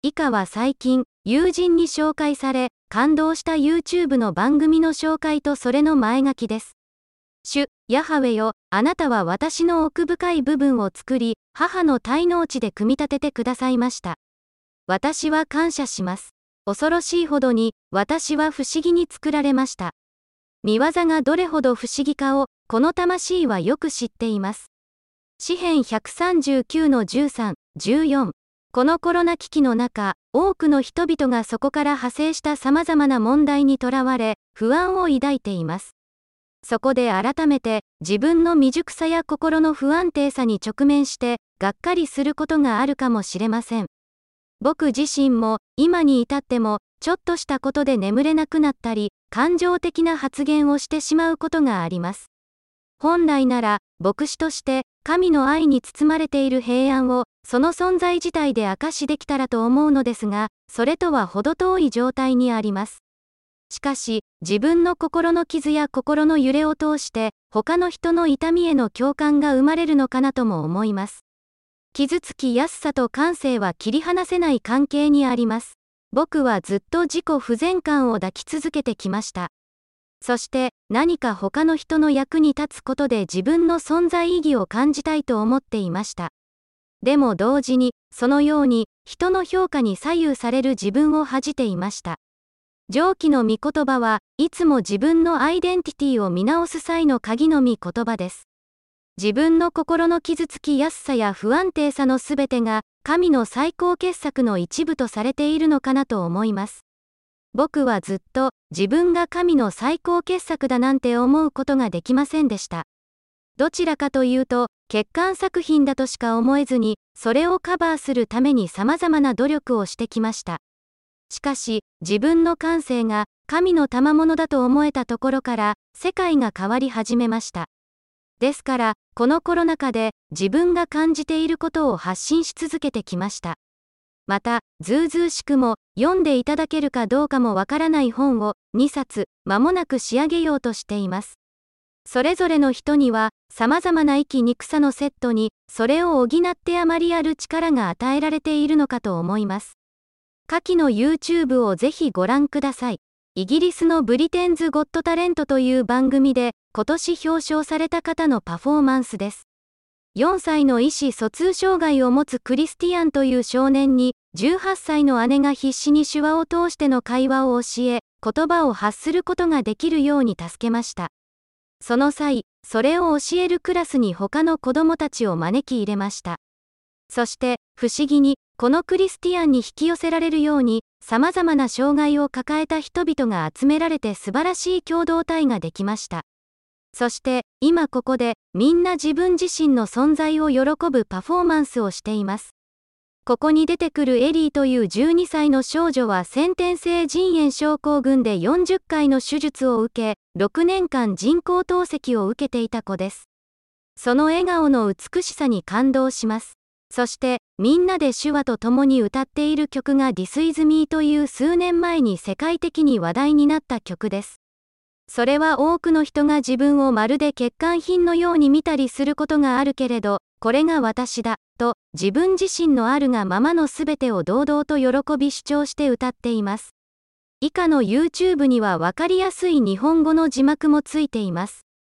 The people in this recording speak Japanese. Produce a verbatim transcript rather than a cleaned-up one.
以下は最近、友人に紹介され、感動した YouTube の番組の紹介とそれの前書きです。主、ヤハウェよ、あなたは私の奥深い部分を作り、母の胎嚢地で組み立ててくださいました。私は感謝します。恐ろしいほどに、私は不思議に作られました。見業がどれほど不思議かを、この魂はよく知っています。詩編ひゃくさんじゅうきゅうのじゅうさん、じゅうよん。このコロナ危機の中、多くの人々がそこから派生した様々な問題にとらわれ、不安を抱いています。そこで改めて、自分の未熟さや心の不安定さに直面して、がっかりすることがあるかもしれません。僕自身も、今に至っても、ちょっとしたことで眠れなくなったり、感情的な発言をしてしまうことがあります。本来なら、牧師として、神の愛に包まれている平安を、その存在自体で証しできたらと思うのですが、それとは程遠い状態にあります。しかし、自分の心の傷や心の揺れを通して、他の人の痛みへの共感が生まれるのかなとも思います。傷つきやすさと感性は切り離せない関係にあります。僕はずっと自己不全感を抱き続けてきました。そして何か他の人の役に立つことで自分の存在意義を感じたいと思っていました。でも同時に、そのように人の評価に左右される自分を恥じていました。上記の御言葉はいつも自分のアイデンティティを見直す際の鍵の御言葉です。自分の心の傷つきやすさや不安定さのすべてが神の最高傑作の一部とされているのかなと思います。僕はずっと自分が神の最高傑作だなんて思うことができませんでした。どちらかというと、欠陥作品だとしか思えずに、それをカバーするために様々な努力をしてきました。しかし、自分の感性が神の賜物だと思えたところから、世界が変わり始めました。ですから、このコロナ禍で自分が感じていることを発信し続けてきました。また、ずうずうしくも、読んでいただけるかどうかもわからない本をにさつ、間もなく仕上げようとしています。それぞれの人には、様々な生きにくさのセットに、それを補ってあまりある力が与えられているのかと思います。下記の YouTube をぜひご覧ください。イギリスのブリテンズ・ゴット・タレントという番組で、今年表彰された方のパフォーマンスです。よんさいの意思疎通障害を持つクリスティアンという少年に、じゅうはっさいの姉が必死に手話を通しての会話を教え、言葉を発することができるように助けました。その際、それを教えるクラスに他の子供たちを招き入れました。そして、不思議に、このクリスティアンに引き寄せられるように、様々な障害を抱えた人々が集められて素晴らしい共同体ができました。そして、今ここで、みんな自分自身の存在を喜ぶパフォーマンスをしています。ここに出てくるエリーというじゅうにさいの少女は先天性腎炎症候群でよんじゅっかいの手術を受け、ろくねんかん人工透析を受けていた子です。その笑顔の美しさに感動します。そして、みんなで手話と共に歌っている曲が This is me という数年前に世界的に話題になった曲です。それは多くの人が自分をまるで欠陥品のように見たりすることがあるけれど、これが私だ、と自分自身のあるがままのすべてを堂々と喜び主張して歌っています。以下の YouTube にはわかりやすい日本語の字幕もついています。